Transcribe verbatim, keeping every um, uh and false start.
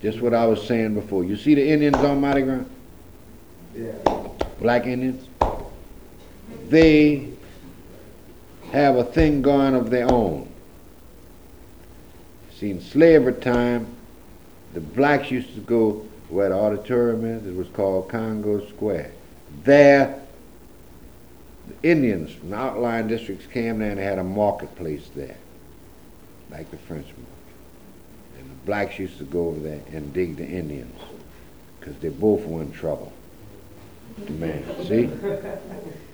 Just what I was saying before. You see the Indians on Mardi Gras? Yeah. Black Indians? They have a thing going of their own. See, in slavery time, the blacks used to go where the auditorium is. It was called Congo Square. There, the Indians from the outlying districts came there and they had a marketplace there, like the French market. And the blacks used to go over there and dig the Indians, because they both were in trouble. Man, see?